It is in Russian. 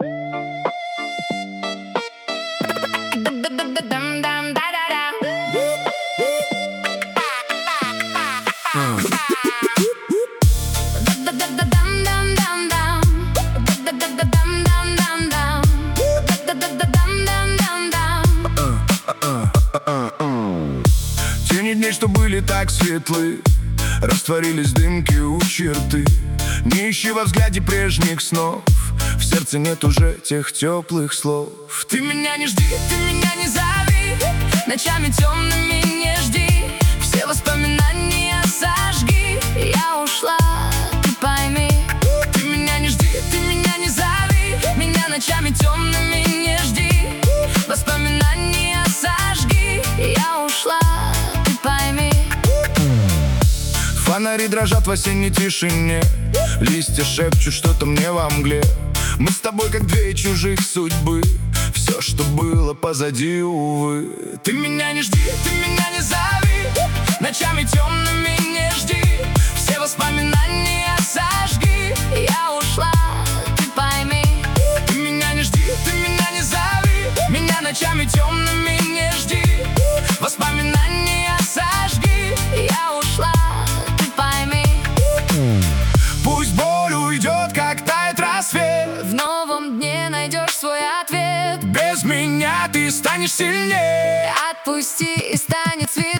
Тени дней, что были так светлы, растворились дымки у черты. Не ищи во взгляде прежних снов, в сердце нет уже тех теплых слов. Ты меня не жди, ты меня не зови, ночами темными не жди. Все воспоминания сожги, я ушла, ты пойми. Ты меня не жди, ты меня не зови, меня ночами темными не жди. Воспоминания сожги, я ушла, ты пойми. Фонари дрожат в осенней тишине, листья шепчут что-то мне во мгле. Мы с тобой как две чужих судьбы, все, что было позади, увы. Ты меня не жди, ты меня не зови, ночами темными не жди. Все воспоминания сожги, я ушла, ты пойми. Ты меня не жди, ты меня не зови, меня ночами темными не жди. Воспоминания сожги, я ушла, ты пойми. Пусть боль уйдет, как тает рассвет, В новом дне найдешь свой ответ. без меня ты станешь сильнее. Отпусти, и станет светлее.